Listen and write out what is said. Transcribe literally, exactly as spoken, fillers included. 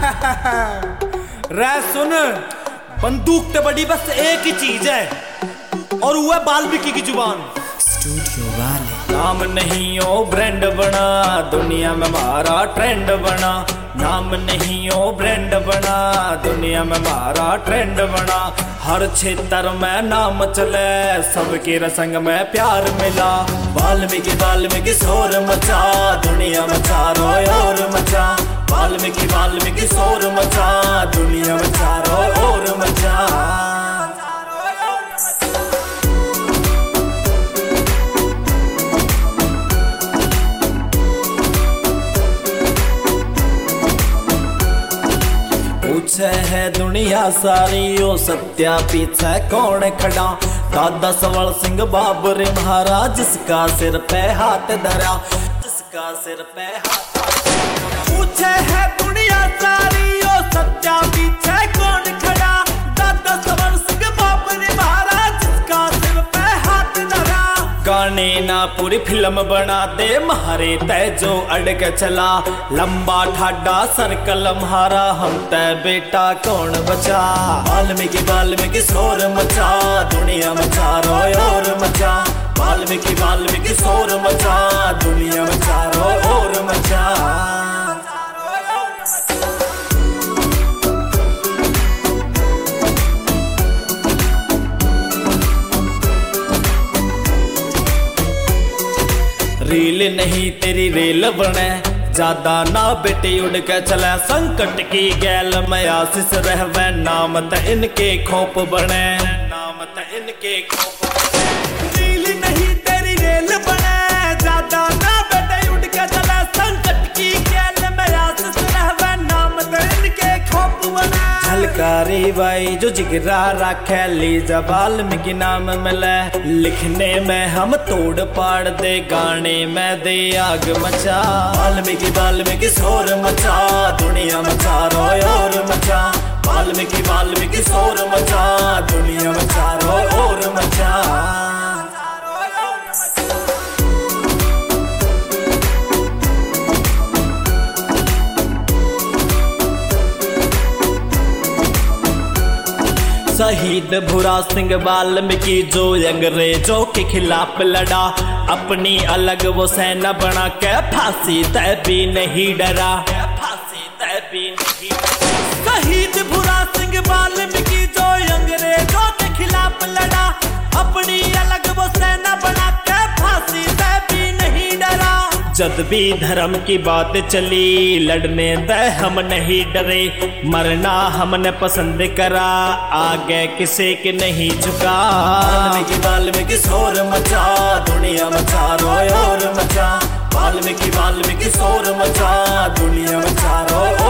रे सुन, बंदूक ते बड़ी बस एक ही चीज है और वो है बाल्मीकि की जुबान। स्टूडियो वाले नाम नहीं ओ ब्रांड बना, दुनिया में हमारा ट्रेंड बना। नाम नहीं ओ ब्रांड बना, दुनिया में हमारा ट्रेंड बना। हर क्षेत्र में नाम चले, सबके रसंग में प्यार मिला। बाल्मीकि बाल्मीकि शोर मचा, दुनिया में चारों ओर मचा। बाल्मीकि बाल्मीकि शोर मचा, दुनिया में चारों ओर मचा। पूछे है दुनिया सारी, ओ सत्या पीछे कौन खड़ा। दादा सवाल सिंह बाबर महाराज, जिसका सिर पे हाथ धरा, जिसका सिर पे हाथ। पूछे है दुनिया सारी, ओ सत्या पीछे कौन खड़ा। दादा सवाल सिंह बाबर महाराज, जिसका सिर पे हाथ धरा। गाने ना पूरी फिल्म बना दे, मारे तय जो अड़क चला। लंबा ठाडा सर्कल म्हारा, हम तय बेटा कौन बचा। बाल्मीकि बाल्मीकि शोर मचा, दुनिया में चारों ओर मचा। बाल्मीकि बाल्मीकि शोर मचा, दुनिया में चारों ओर मचा। रील नहीं तेरी रेल बने, ज्यादा ना बेटे उड़ के चले। संकट की गैल में आशीष रहवे, नाम त इनके खोप बने, नाम त इनके खोप बने। रील नहीं तेरी रेल बने, ज्यादा ना बेटे उड़ के चले। संकट की गैल में आशीष रहवे, नाम त इनके खोप बने। झलकारी बाई जो जिगरा रखे, लीजा बाल्मीकि नाम मिले। लिखने में हम तोड़ पाड़ दे, गाने में दे आग मचा। बाल्मीकि बाल्मीकि शोर मचा, दुनिया में चारों ओर मचा। बाल्मीकि बाल्मीकि शोर मचा, दुनिया में चारों ओर मचा। शहीद भूरा सिंह बाल्मीकि, जो अंग्रेजों के खिलाफ लड़ा। अपनी अलग वो सेना बना के, फांसी तय भी नहीं डरा, फांसी तय भी नहीं डरा। शहीद भूरा सिंह बाल्मीकि, जो अंग्रेजों के खिलाफ लड़ा। अपनी अलग वो सेना बना के, फांसी तय भी नहीं डरा। जब भी धर्म की बात चली, लड़ने दे हम नहीं डरे। मरना हमने पसंद करा, आगे किसी के नहीं झुका। बाल्मीकि बाल्मीकि शोर मचा, दुनिया में चारों ओर मचा। बाल्मीकि बाल्मीकि शोर मचा, दुनिया में चारों